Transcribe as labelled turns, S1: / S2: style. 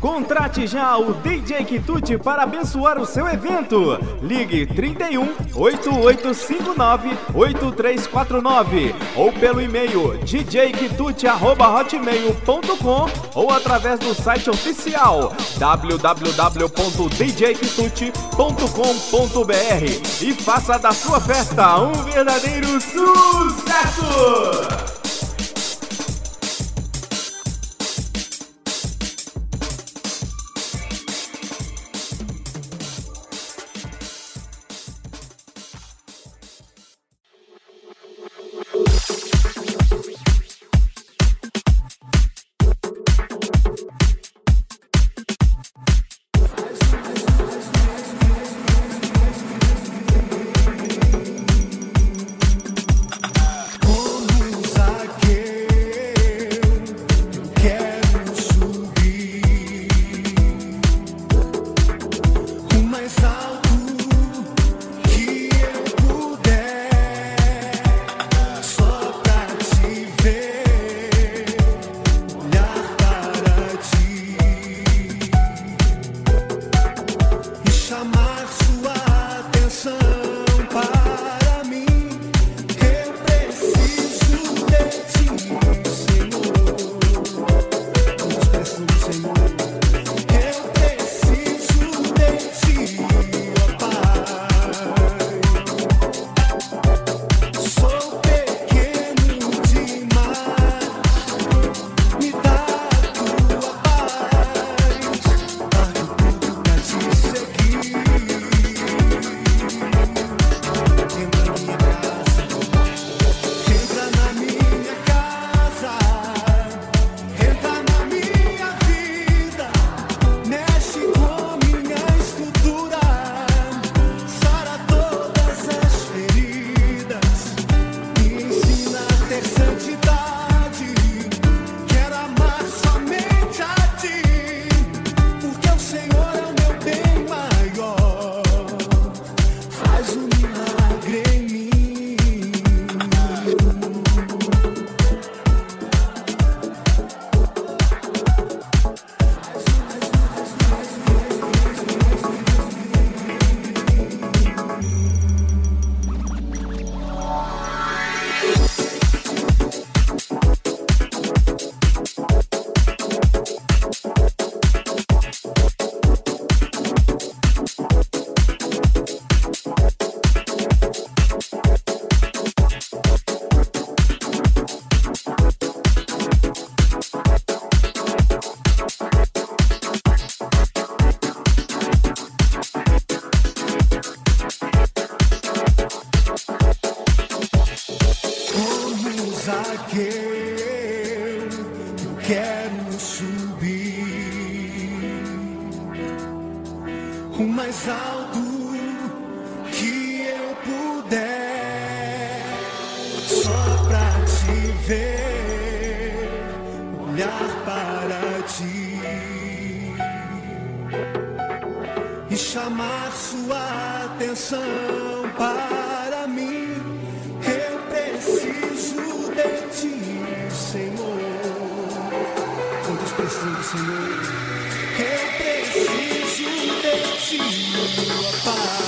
S1: Contrate já o DJ Quitute para abençoar o seu evento. Ligue 31 8859 8349 ou pelo e-mail djquitute@hotmail.com ou através do site oficial www.djquitute.com.br e faça da sua festa um verdadeiro sucesso!
S2: Eu quero subir o mais alto que eu puder, só pra te ver, olhar para ti e chamar sua atenção para mim. Eu preciso de ti, Senhor. Quantos precisam, Senhor? Eu preciso de ti, ó Pai.